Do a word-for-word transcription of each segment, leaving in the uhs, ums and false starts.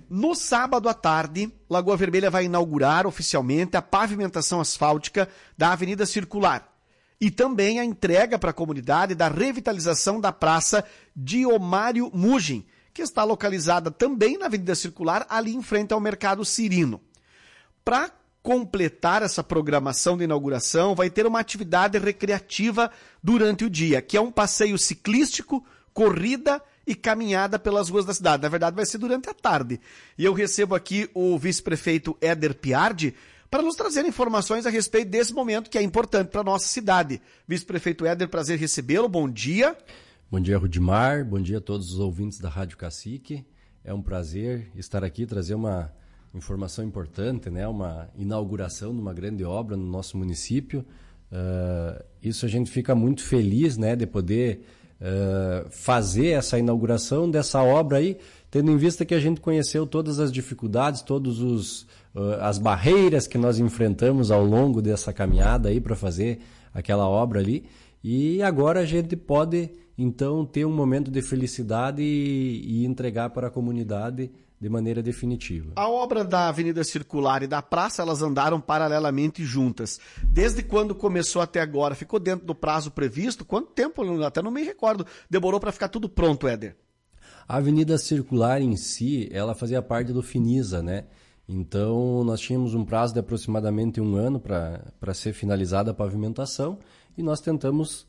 No sábado à tarde, Lagoa Vermelha vai inaugurar oficialmente a pavimentação asfáltica da Avenida Circular e também a entrega para a comunidade da revitalização da Praça Diomário Mugin, que está localizada também na Avenida Circular, ali em frente ao Mercado Cirino. Para completar essa programação de inauguração, vai ter uma atividade recreativa durante o dia, que é um passeio ciclístico, corrida e caminhada pelas ruas da cidade. Na verdade, vai ser durante a tarde. E eu recebo aqui o vice-prefeito Éder Piardi para nos trazer informações a respeito desse momento que é importante para a nossa cidade. Vice-prefeito Éder, prazer recebê-lo. Bom dia. Bom dia, Rudimar. Bom dia a todos os ouvintes da Rádio Cacique. É um prazer estar aqui, trazer uma informação importante, né? Uma inauguração de uma grande obra no nosso município. Uh, isso a gente fica muito feliz, né, de poder uh, fazer essa inauguração dessa obra aí, tendo em vista que a gente conheceu todas as dificuldades, todas uh, as barreiras que nós enfrentamos ao longo dessa caminhada aí para fazer aquela obra ali. E agora a gente pode, então, ter um momento de felicidade e, e entregar para a comunidade de maneira definitiva. A obra da Avenida Circular e da Praça, elas andaram paralelamente juntas. Desde quando começou até agora? Ficou dentro do prazo previsto? Quanto tempo? Até não me recordo. Demorou para ficar tudo pronto, Éder? A Avenida Circular em si, ela fazia parte do Finisa, né? Então, nós tínhamos um prazo de aproximadamente um ano para ser finalizada a pavimentação e nós tentamos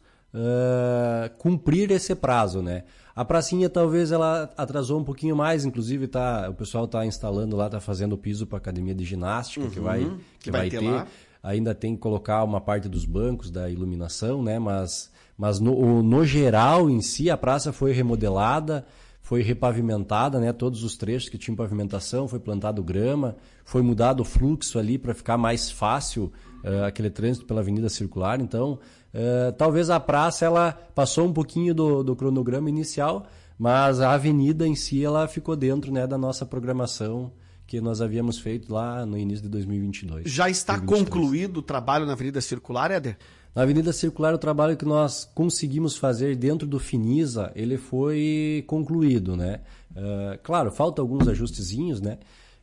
uh, cumprir esse prazo, né? A pracinha talvez ela atrasou um pouquinho mais, inclusive tá, o pessoal está instalando lá, está fazendo o piso para a academia de ginástica, uhum, que vai, que que vai, vai ter. ter. Lá. Ainda tem que colocar uma parte dos bancos, da iluminação, né? Mas, mas no, no geral, em si, a praça foi remodelada, foi repavimentada, né? Todos os trechos que tinham pavimentação, foi plantado grama, foi mudado o fluxo ali para ficar mais fácil uh, aquele trânsito pela Avenida Circular. Então, uh, talvez a praça ela passou um pouquinho do, do cronograma inicial, mas a avenida em si ela ficou dentro, né, da nossa programação que nós havíamos feito lá no início de dois mil e vinte e dois. Já está concluído o trabalho na Avenida Circular, Éder? Na Avenida Circular, o trabalho que nós conseguimos fazer dentro do Finisa, ele foi concluído, né? Uh, claro, falta alguns ajustezinhos, né?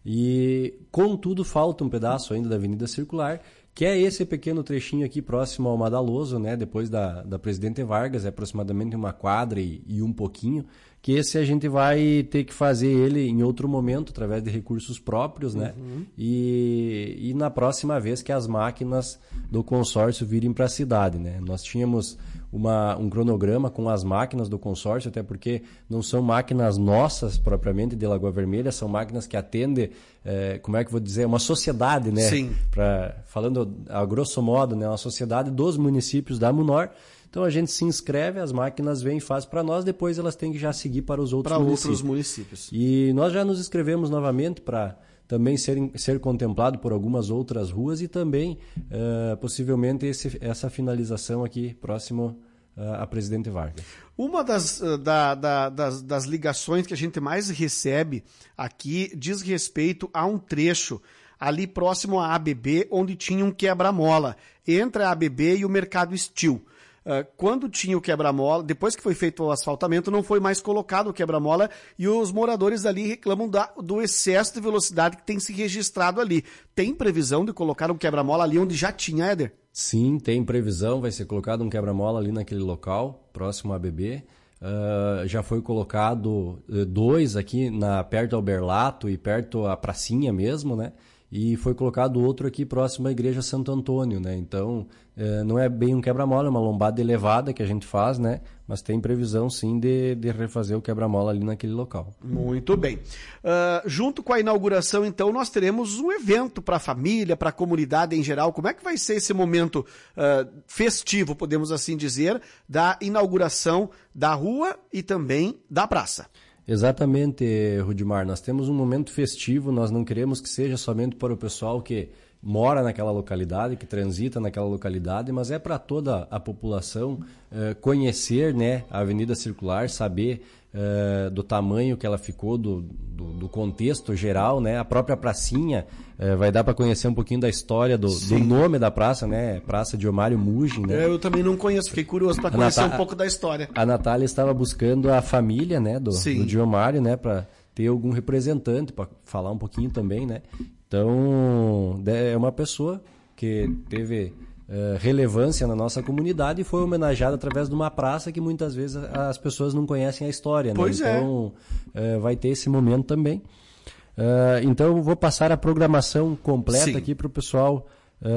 E, contudo, falta um pedaço ainda da Avenida Circular, que é esse pequeno trechinho aqui próximo ao Madaloso, né? Depois da, da Presidente Vargas, é aproximadamente uma quadra e, e um pouquinho, que esse a gente vai ter que fazer ele em outro momento, através de recursos próprios, né? Uhum. E, e na próxima vez que as máquinas do consórcio virem para a cidade, né? Nós tínhamos uma, um cronograma com as máquinas do consórcio, até porque não são máquinas nossas propriamente de Lagoa Vermelha, são máquinas que atendem, é, como é que eu vou dizer, uma sociedade, né? Sim. Pra, falando a grosso modo, né? Uma sociedade dos municípios da MUNOR. Então a gente se inscreve, as máquinas vêm e fazem para nós, depois elas têm que já seguir para os outros, para municípios. outros municípios. E nós já nos inscrevemos novamente para também ser, ser contemplado por algumas outras ruas e também uh, possivelmente esse, essa finalização aqui próximo uh, a Presidente Vargas. Uma das, da, da, das, das ligações que a gente mais recebe aqui diz respeito a um trecho ali próximo à A B B, onde tinha um quebra-mola entre a A B B e o Mercado Estil. Uh, quando tinha o quebra-mola, depois que foi feito o asfaltamento, não foi mais colocado o quebra-mola e os moradores ali reclamam da, do excesso de velocidade que tem se registrado ali. Tem previsão de colocar um quebra-mola ali onde já tinha, Éder? Sim, tem previsão, vai ser colocado um quebra-mola ali naquele local, próximo à A B B. Uh, já foi colocado uh, dois aqui na, perto ao Berlato e perto à pracinha mesmo, né? E foi colocado outro aqui próximo à Igreja Santo Antônio, né? Então, eh, não é bem um quebra-mola, é uma lombada elevada que a gente faz, né? Mas tem previsão, sim, de, de refazer o quebra-mola ali naquele local. Muito bem. Uh, junto com a inauguração, então, nós teremos um evento para a família, para a comunidade em geral. Como é que vai ser esse momento uh, festivo, podemos assim dizer, da inauguração da rua e também da praça? Exatamente, Rudimar. Nós temos um momento festivo, nós não queremos que seja somente para o pessoal que mora naquela localidade, que transita naquela localidade, mas é para toda a população eh, conhecer, né, a Avenida Circular, saber eh, do tamanho que ela ficou, do, do, do contexto geral, né? A própria pracinha eh, vai dar para conhecer um pouquinho da história do, do nome da praça, né? Praça Diomário Mugin, né? Eu também não conheço, fiquei curioso para conhecer Natá- um pouco da história. A Natália estava buscando a família, né, do, do Diomário, né, para ter algum representante para falar um pouquinho também, né? Então, é uma pessoa que teve uh, relevância na nossa comunidade e foi homenageada através de uma praça que muitas vezes as pessoas não conhecem a história, né? Pois é. Então, uh, vai ter esse momento também. Uh, então, eu vou passar a programação completa Sim. aqui para o pessoal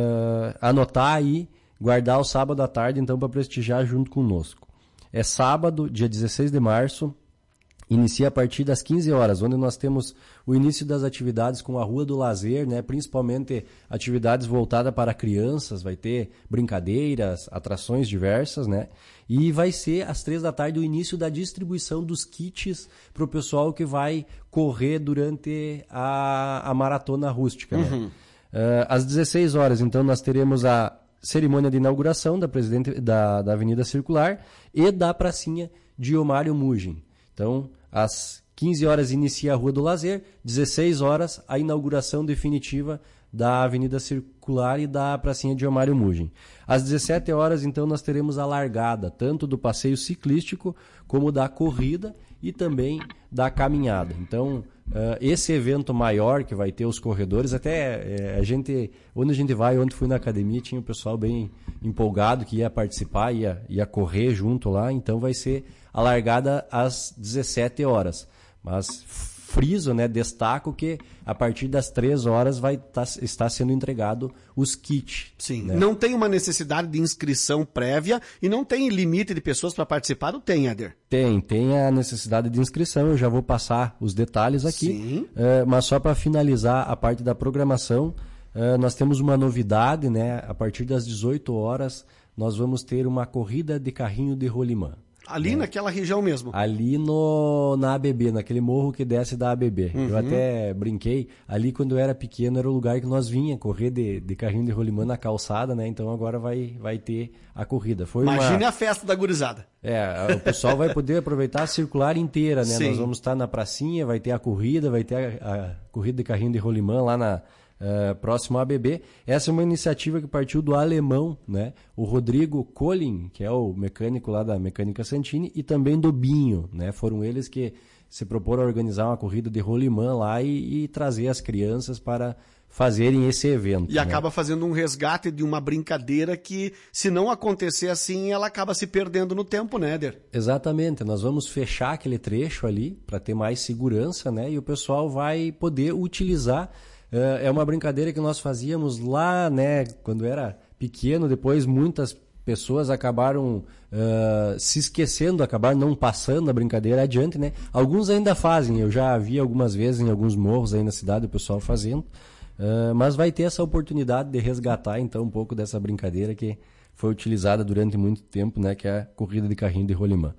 uh, anotar aí, guardar o sábado à tarde, então, para prestigiar junto conosco. É sábado, dia dezesseis de março, inicia a partir das quinze horas, onde nós temos o início das atividades com a Rua do Lazer, né? Principalmente atividades voltadas para crianças, vai ter brincadeiras, atrações diversas, né? E vai ser às três da tarde o início da distribuição dos kits para o pessoal que vai correr durante a, a maratona rústica, né? Uhum. Uh, às dezesseis horas, então, nós teremos a cerimônia de inauguração da, presidente, da, da Avenida Circular e da pracinha Diomário Mugin. Então, às quinze horas inicia a Rua do Lazer, dezesseis horas a inauguração definitiva da Avenida Circular e da pracinha Diomário Mugin. Às dezessete horas, então, nós teremos a largada, tanto do passeio ciclístico como da corrida e também da caminhada. Então, uh, esse evento maior que vai ter os corredores, até uh, a gente, onde a gente vai, onde fui na academia, tinha o pessoal bem empolgado que ia participar, ia, ia correr junto lá, então vai ser a largada às dezessete horas. Mas friso, né, destaco que a partir das três horas vai tá, estar sendo entregado os kits. Sim, né? Não tem uma necessidade de inscrição prévia e não tem limite de pessoas para participar, ou tem, Éder? Tem, tem a necessidade de inscrição, eu já vou passar os detalhes aqui. Sim. Uh, mas só para finalizar a parte da programação, uh, nós temos uma novidade, né? A partir das dezoito horas nós vamos ter uma corrida de carrinho de rolimã. Ali, né? Naquela região mesmo? Ali no, na A B B, naquele morro que desce da A B B. Uhum. Eu até brinquei, ali quando eu era pequeno era o lugar que nós vinha correr de, de carrinho de rolimã na calçada, né? Então agora vai, vai ter a corrida. Foi Imagine uma... a festa da gurizada. É, o pessoal vai poder aproveitar a circular inteira, né? Sim. Nós vamos estar na pracinha, vai ter a corrida, vai ter a, a corrida de carrinho de rolimã lá na... Uh, próximo à A B B. Essa é uma iniciativa que partiu do alemão, né? O Rodrigo Collin, que é o mecânico lá da Mecânica Santini, e também do Binho, né? Foram eles que se proporam a organizar uma corrida de rolimã lá e, e trazer as crianças para fazerem esse evento. E né? acaba fazendo um resgate de uma brincadeira que, se não acontecer assim, ela acaba se perdendo no tempo, né, Éder? Exatamente. Nós vamos fechar aquele trecho ali para ter mais segurança, né? E o pessoal vai poder utilizar. É uma brincadeira que nós fazíamos lá, né, quando era pequeno. Depois muitas pessoas acabaram uh, se esquecendo, acabaram não passando a brincadeira adiante, né? Alguns ainda fazem, eu já vi algumas vezes em alguns morros aí na cidade o pessoal fazendo, uh, mas vai ter essa oportunidade de resgatar então um pouco dessa brincadeira que foi utilizada durante muito tempo, né, que é a corrida de carrinho de rolimã.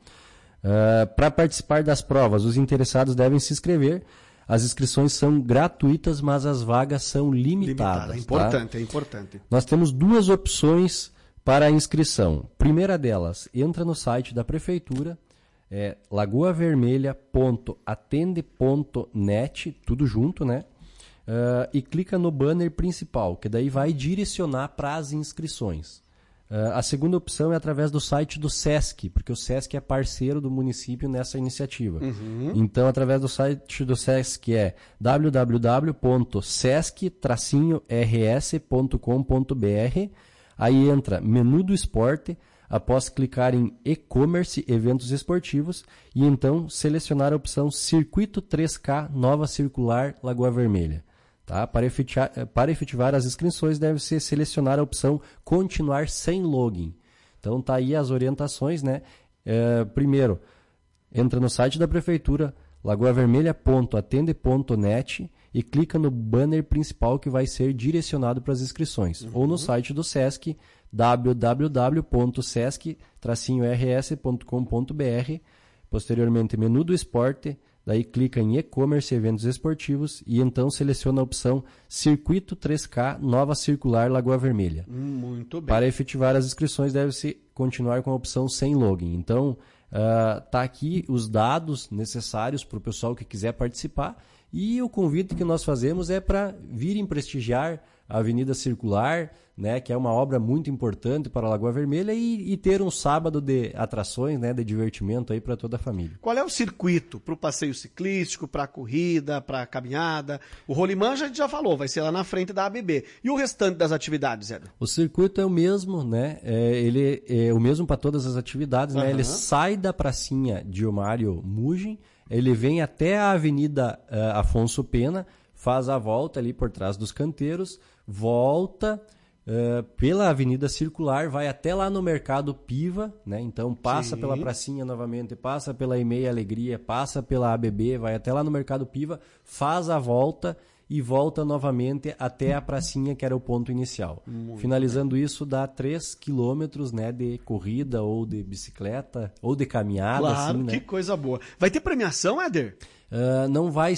Uh, para participar das provas, os interessados devem se inscrever. As inscrições são gratuitas, mas as vagas são limitadas. Limitada. É importante, tá? é importante. Nós temos duas opções para a inscrição. Primeira delas, entra no site da Prefeitura, é lagoa vermelha ponto atende ponto net, tudo junto, né? Uh, e clica no banner principal, que daí vai direcionar para as inscrições. Uh, a segunda opção é através do site do SESC, porque o SESC é parceiro do município nessa iniciativa. Uhum. Então, através do site do SESC é w w w ponto sesc tracinho r s ponto com ponto b r. Aí entra menu do esporte, após clicar em e-commerce, eventos esportivos, e então selecionar a opção Circuito três K Nova Circular Lagoa Vermelha. Tá? Para, efetivar, para efetivar as inscrições, deve-se selecionar a opção Continuar sem login. Então, tá aí as orientações, né? É, primeiro, entra no site da Prefeitura, lagoa vermelha ponto atende ponto net, e clica no banner principal que vai ser direcionado para as inscrições. Uhum. Ou no site do SESC, w w w ponto sesc tracinho r s ponto com ponto b r. Posteriormente, menu do esporte. Daí clica em e-commerce eventos esportivos e então seleciona a opção Circuito três K Nova Circular Lagoa Vermelha. Muito bem. Para efetivar as inscrições deve-se continuar com a opção sem login. Então, uh, tá aqui os dados necessários para o pessoal que quiser participar E o convite que nós fazemos é para virem prestigiar a Avenida Circular, né, que é uma obra muito importante para a Lagoa Vermelha, e, e ter um sábado de atrações, né, de divertimento aí para toda a família. Qual é o circuito para o passeio ciclístico, para a corrida, para a caminhada? O rolimã a gente já falou, vai ser lá na frente da A B B. E o restante das atividades, Éder? O circuito é o mesmo, né? É, ele é o mesmo para todas as atividades, né? Uhum. Ele sai da pracinha Diomário Mugin, ele vem até a Avenida uh, Afonso Pena, faz a volta ali por trás dos canteiros, volta uh, pela Avenida Circular, vai até lá no Mercado Piva, né? Então passa Sim. pela pracinha novamente, passa pela E-mail Alegria, passa pela A B B, vai até lá no Mercado Piva, faz a volta e volta novamente até a pracinha, que era o ponto inicial. Muito Finalizando bem. Isso, dá três quilômetros, né, de corrida ou de bicicleta ou de caminhada. Claro, assim, que né? coisa boa. Vai ter premiação, Éder? Uh, não vai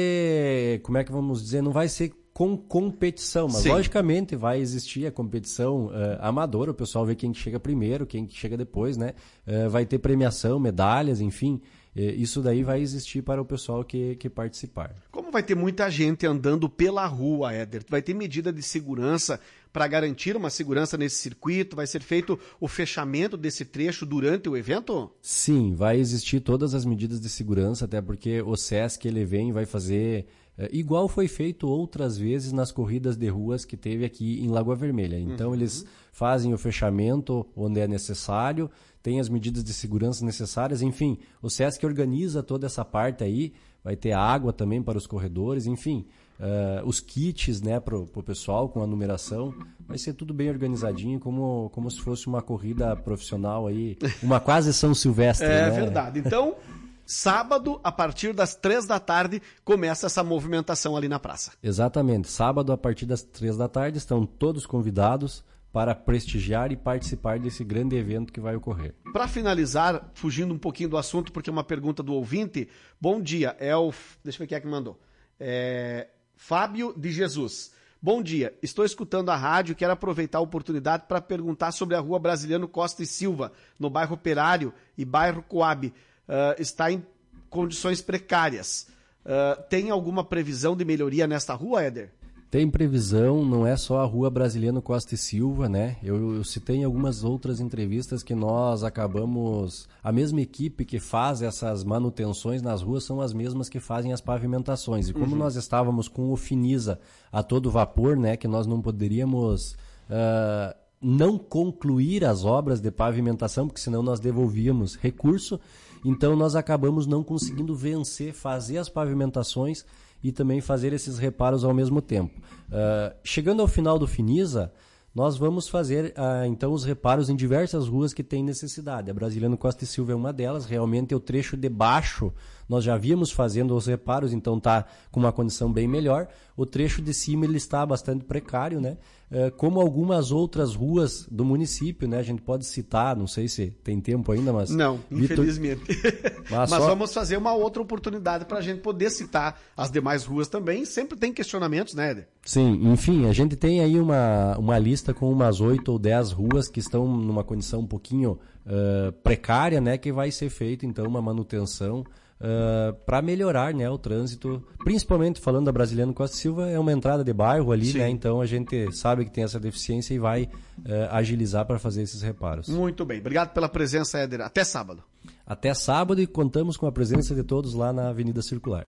ser, como é que vamos dizer, não vai ser com competição, mas Sim. logicamente vai existir a competição uh, amadora, o pessoal vê quem chega primeiro, quem chega depois, né? Uh, vai ter premiação, medalhas, enfim, uh, isso daí vai existir para o pessoal que, que participar. Como vai ter muita gente andando pela rua, Éder, vai ter medida de segurança para garantir uma segurança nesse circuito? Vai ser feito o fechamento desse trecho durante o evento? Sim, vai existir todas as medidas de segurança, até porque o SESC ele vem e vai fazer é, igual foi feito outras vezes nas corridas de ruas que teve aqui em Lagoa Vermelha. Então uhum. eles fazem o fechamento onde é necessário, tem as medidas de segurança necessárias, enfim, o SESC organiza toda essa parte aí, vai ter água também para os corredores, enfim, uh, os kits, né, para o pessoal com a numeração, vai ser tudo bem organizadinho, como, como se fosse uma corrida profissional aí, uma quase São Silvestre. É né? verdade. Então, sábado, a partir das três da tarde, começa essa movimentação ali na praça. Exatamente. Sábado, a partir das três da tarde, estão todos convidados para prestigiar e participar desse grande evento que vai ocorrer. Para finalizar, fugindo um pouquinho do assunto, porque é uma pergunta do ouvinte, bom dia, é o... Deixa eu ver quem é que mandou. É... Fábio de Jesus. Bom dia, estou escutando a rádio e quero aproveitar a oportunidade para perguntar sobre a rua Brasiliano Costa e Silva, no bairro Operário e bairro Coab. Uh, está em condições precárias. Uh, tem alguma previsão de melhoria nesta rua, Éder? Tem previsão, não é só a rua Brasiliano Costa e Silva, né? Eu, eu citei em algumas outras entrevistas que nós acabamos... A mesma equipe que faz essas manutenções nas ruas são as mesmas que fazem as pavimentações. E como uhum. nós estávamos com o Finisa a todo vapor, né? Que nós não poderíamos... Uh, não concluir as obras de pavimentação, porque senão nós devolvíamos recurso. Então nós acabamos não conseguindo vencer, fazer as pavimentações e também fazer esses reparos ao mesmo tempo. Uh, chegando ao final do Finisa, nós vamos fazer uh, então os reparos em diversas ruas que têm necessidade. A Brasiliano Costa e Silva é uma delas, realmente o trecho de baixo nós já víamos fazendo os reparos, então está com uma condição bem melhor. O trecho de cima ele está bastante precário, né? Uh, como algumas outras ruas do município, né? A gente pode citar, não sei se tem tempo ainda, mas... Não, Victor... infelizmente. Mas, mas só... vamos fazer uma outra oportunidade para a gente poder citar as demais ruas também. Sempre tem questionamentos, né, Éder? Sim, enfim, a gente tem aí uma, uma lista com umas oito ou dez ruas que estão numa condição um pouquinho uh, precária, né? Que vai ser feita, então, uma manutenção Uh, para melhorar, né, o trânsito, principalmente falando da Brasiliano Costa e Silva, é uma entrada de bairro ali, né, então a gente sabe que tem essa deficiência e vai uh, agilizar para fazer esses reparos. Muito bem, obrigado pela presença, Éder, até sábado. Até sábado e contamos com a presença de todos lá na Avenida Circular.